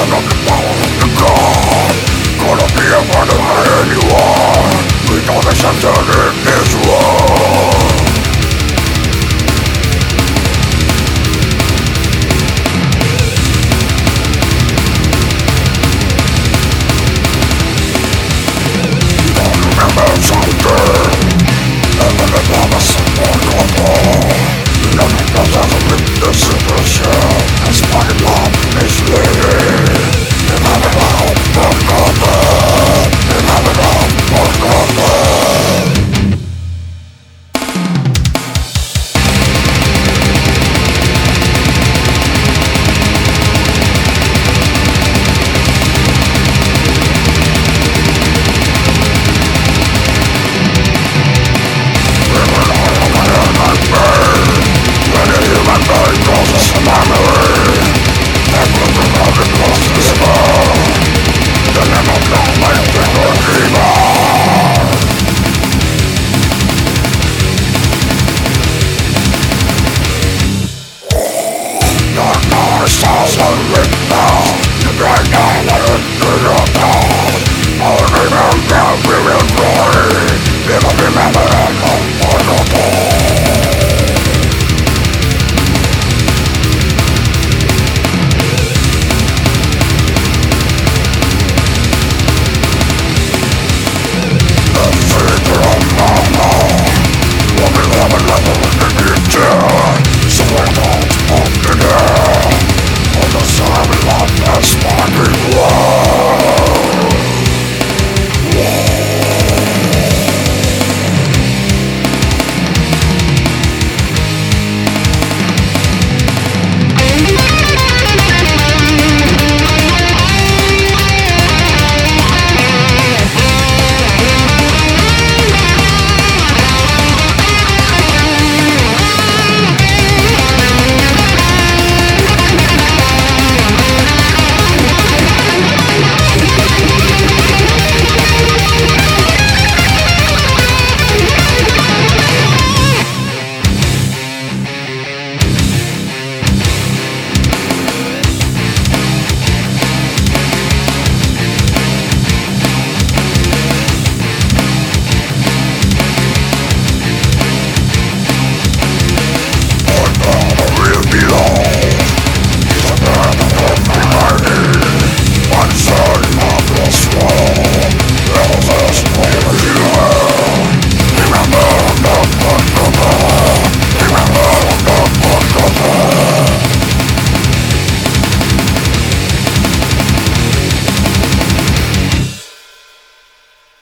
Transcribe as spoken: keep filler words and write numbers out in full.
of the power of the God. Gonna be a part of anyone. We don't accept it in this world. Remember something, and when the promise of more control, nothing comes out of it, the situation. And sparking love is living. Remember now, more comfort. Remember now, more comfort. Stars are written down. The bright dawn that is good of dawn. I'll remember we will glory. Never remember and not for the